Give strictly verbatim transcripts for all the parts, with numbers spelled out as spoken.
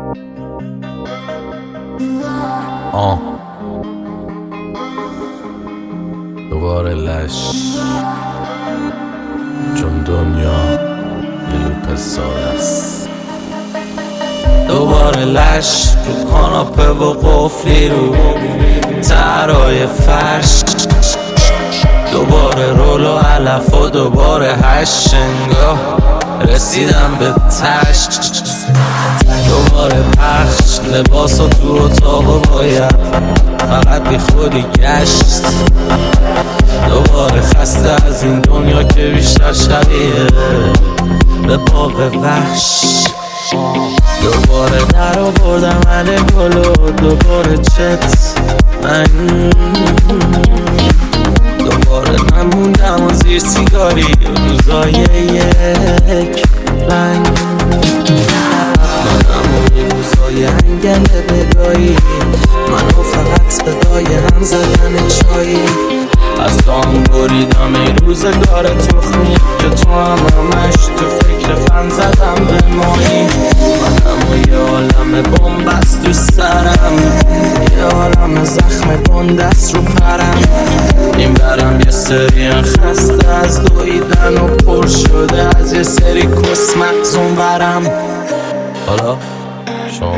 آه دوباره لش، چون دنیا یه لوپ ساده است. دوباره لش تو کاناپه و قفلی رو ترای فرش، دوباره رول و علف و دوباره هشت انگاه رسیدم به تش. دوباره پخش لباس و تو اتاق و باید فقط بی خودی گشت. دوباره خسته از این دنیا که بیشتر شبیه به باغ وحش. دوباره در آوردم علی گلو، دوباره چت من، دوباره نموندم و زیر سیگاری روزای یک رنگ. منم و این روزای انگل بگاهی، منو فقط صدای هم زدن چایی. از دام بریدم این روزگار تخمی که تو هم همش تو فکر فن زدم به مایی. منم و یه عالم بومبست تو سرم، یه عالم زخم بندست رو پرم. این برم یه سری خسته از دویدن و پر شده از یه سری کس مغزون برم. حالا شما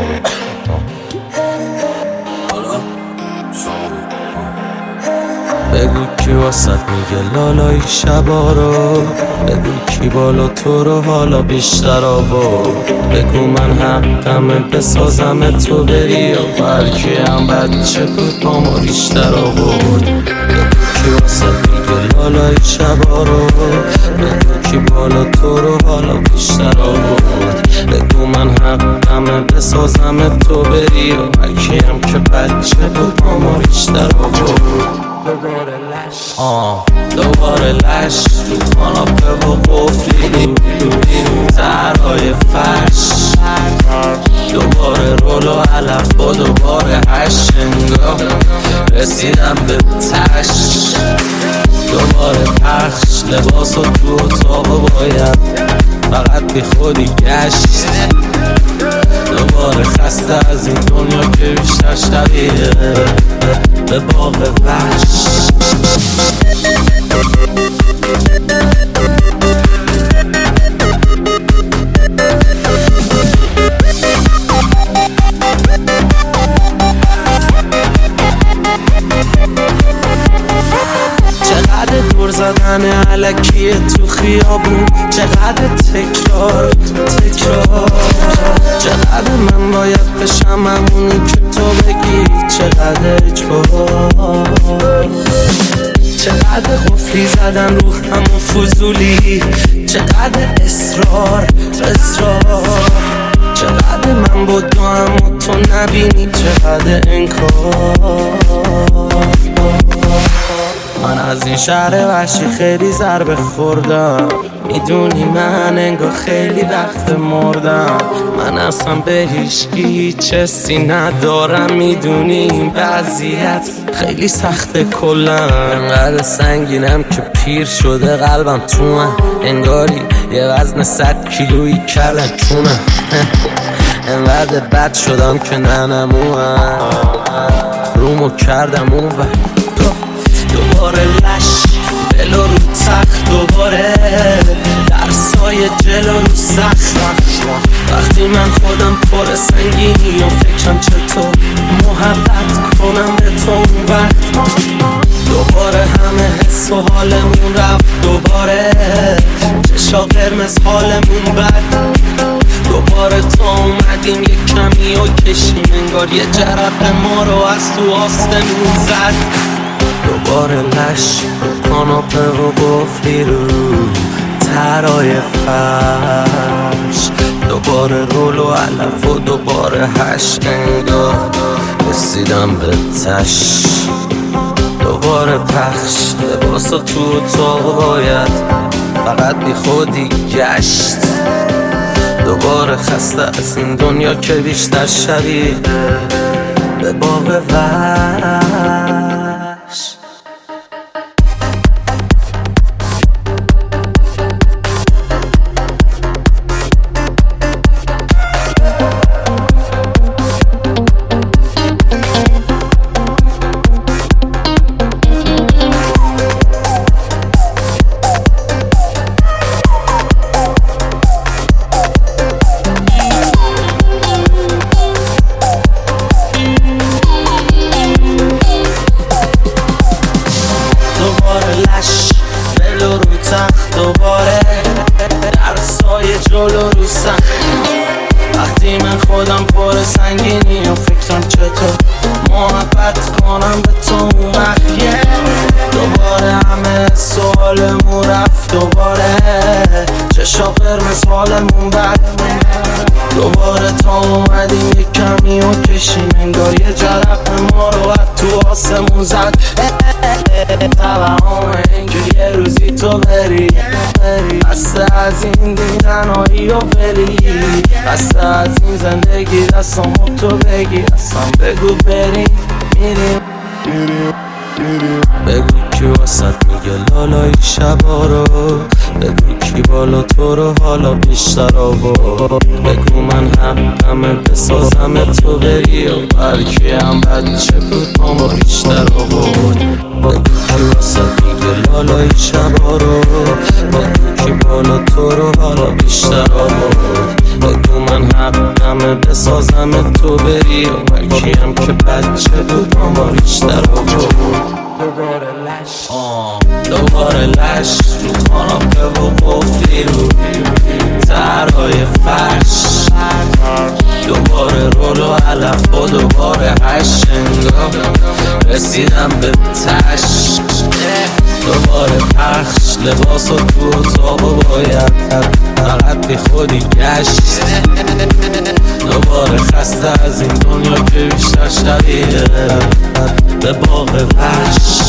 بگو کی واسط میگه لالایی شبا رو، بگو کی بالا تو رو حالا بیشتر آورد. بگو من حقمه بسازم تو بری و بلکی هم بچه بود پامو بیشتر آورد. بگو کی واسط میگه لالایی شبا رو، بگو کی بالا تو رو حالا بیشتر آورد. بگو من حقمه بسازم تو بری و بلکی هم که بچه بود پامو بیشتر آورد. دوباره لش آه دوباره لش تو کاناپه و قفلی ترهای فرش، دوباره رول و علف و دوباره هشت انگاه رسیدم به تش. دوباره پخش لباس و تو اتاق و باید فقط بی خودی گشت. دوباره خسته از این دنیا که بیشتر شبیه به باغ وحش. چقدر دور زدن علکیه تو خیابون، چقدر تکرار تکرار، چقدر من باید بشم همونی که تو بگی، چقدر اجبار، چقدر قفلی زدن رو همون فضولی، چقدر اصرار اصرار، چقدر من با دو اما تو نبینی، چقدر انکار. من از این شهر وحشی خیلی ضربه خوردم، میدونی من انگار خیلی وقت مردم. من اصلا به هیچکی هیچ حسی ندارم، میدونی این وضعیت خیلی سخته کلا. انقدر سنگینم که پیر شده قلبم تو من، انگاری یه وزن صد کیلویی کردن چونم. انقدر بد شدم که ننموم رومو کردم اون و دوباره لش بلو رو تخت، دوباره درسای جلو رو سخت. وقتی من خودم پر سنگینی و فکرم چطور محبت کنم به تو اون وقت. دوباره همه حس و حالمون رفت، دوباره چشا قرمز حالمون بد. دوباره تا اومدیم یک کمی و کشیم، انگار یه جرقه ما رو از تو آستمون زد. دوباره لش کاناپه و قفلی رو ترای فرش، دوباره رول و علف و دوباره هشت انگاه رسیدم به تش. دوباره پخش لباس و تو اتاق باید فقط بی خودی گشت. دوباره خسته از این دنیا که بیشتر شبیه به باغ وحش. وقتی من خودم پر سنگینی و فکرم چطور محبت کنم به تو اون وقتیه. دوباره همه سوالمون رفت، دوباره چشا قرمز حالمون بد. دوباره تا اومدیم یک کمی و کشیم انگار یه جرق ما رو از تو آسمون زد. توهم اینکه یه روزی تو بری، بسته از این دیدنهایی و بری، بسته از این زندگی دستامو تو بگی. اصلا بگو بریم میریم بگو کی واسد میگه لالایی شبا رو، بگو کی بالا تو رو حالا بیشتر آورد. بگو من هم همه بسازم تو بری و بلکی هم بچه بود ماما بیشتر آورد. بگو کی واسد میگه لالایی شبا رو، بگو کی بالا تو رو حالا بیشتر آورد. بگو من هم همه بسازم تو بری و بلکی هم که بچه بود ماما بیشتر آورد. دوباره لش دوباره لش رو خاناپه و قفلی رو ترهای فرش. دوباره رول و علف و دوباره هشت انگاه رسیدم به تش. دوباره پخش لباس و تو اتاق و باید فقط بی خودی گشت. دوباره خسته از این دنیا که بیشتر شبیه به باغ وحش.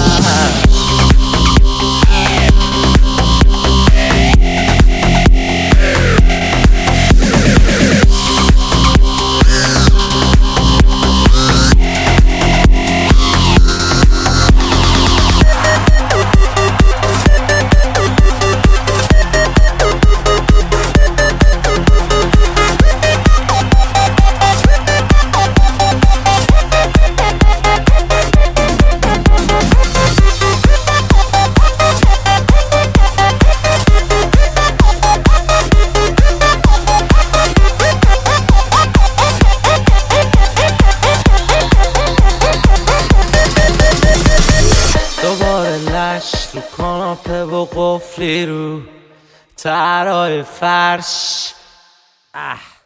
رو کاناپه و قفلی رو ترهای فرش. اه